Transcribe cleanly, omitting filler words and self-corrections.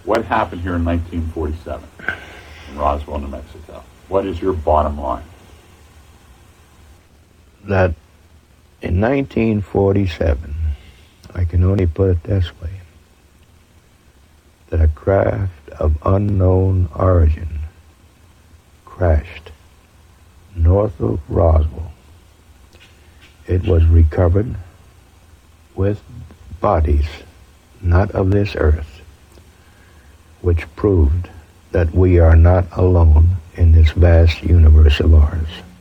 What happened here in 1947 in Roswell, New Mexico? What is your bottom line? That in 1947, I can only put it this way, that a craft of unknown origin crashed north of Roswell. It was recovered with bodies not of this earth, which proved that we are not alone in this vast universe of ours.